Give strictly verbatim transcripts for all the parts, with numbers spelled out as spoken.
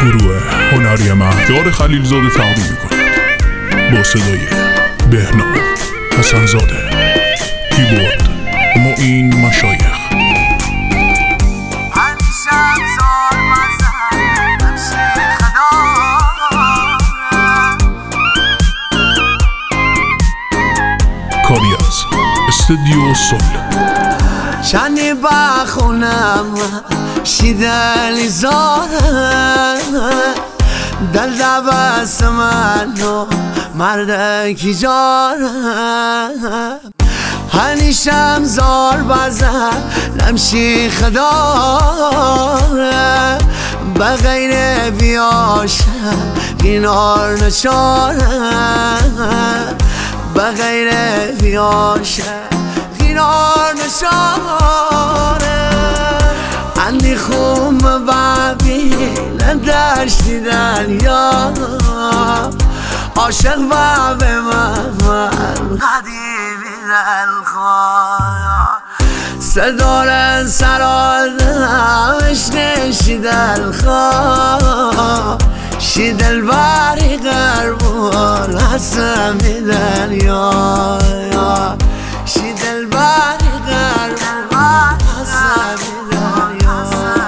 گروه هنری مهدار خلیلزاده تقدیم میکنه با صدای بهنام حسن‌زاده، کیبورد معین مشایخ. کاری از استودیو سول. شنی بخونم شیدلی زاره در دبست منو مردکی جاره هنیشم زار بزن نمشی خداره بغیر بیاشم گینار نشاره بغیر بیاشم گینار نشاره اندی خوم ببین دشتی دنیا عاشق و به من قدیمی دلخواه صدار سرادم اشنشی دلخواه شی دل بری قربون حسن میدن یا شی دل بری قربون حسن میدن یا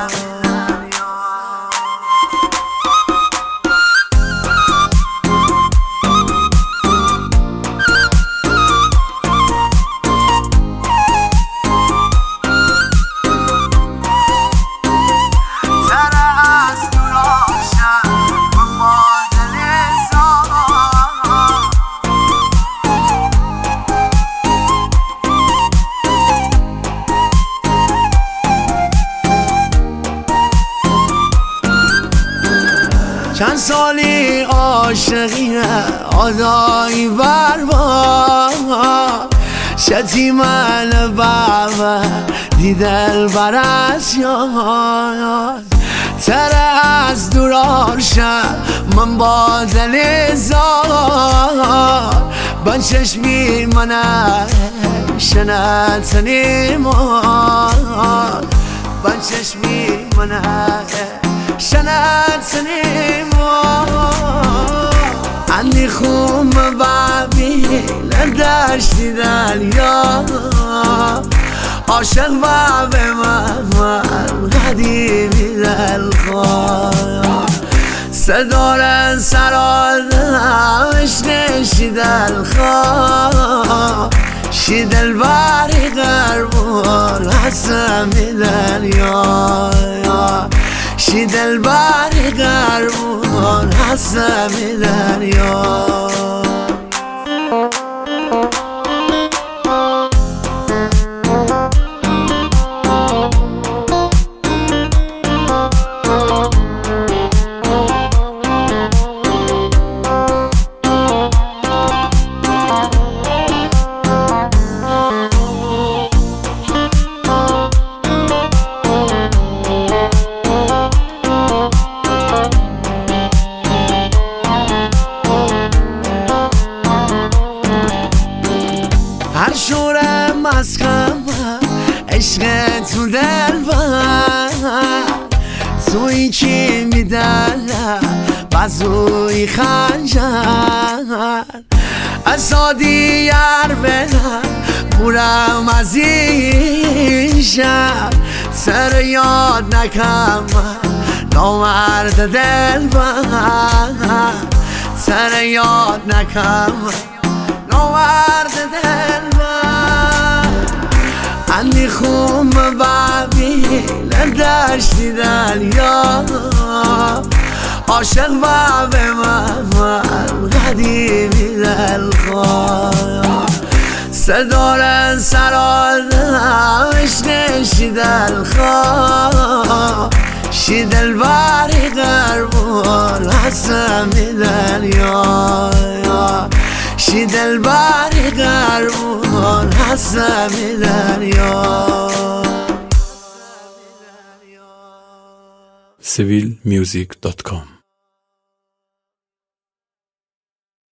چند سالی عاشقی آدایی بربا شتی من بابا دیدل برس یاد تره از دورار شد من با دل زار با چشمی منه شنت نیمان با چشمی منه شنت سنیم اندی خوم ببین دشتی دنیا عاشق و به من قدیمی دلخواه صدار سرادم اشنشی دلخواه شی دل بری قربون حسن میدن یا شی دل بری قربون حسن میدن یا هر شوره مسخم عشق تو دل بر توی کی میدن بازوی خنجر اسادی یار بدن بورم از این شب سر یاد نکم نامرد دل بر سر یاد نکم نامرد دل اندی خوم ببین دشتی دنیا عاشق و به من قدیمی دلخواه صدار سرادم اشنشی دلخواه شی دل بری قربون حسن میدن یا شی دل بری قربون حسن میدن یا سیویل میوزیک دات کام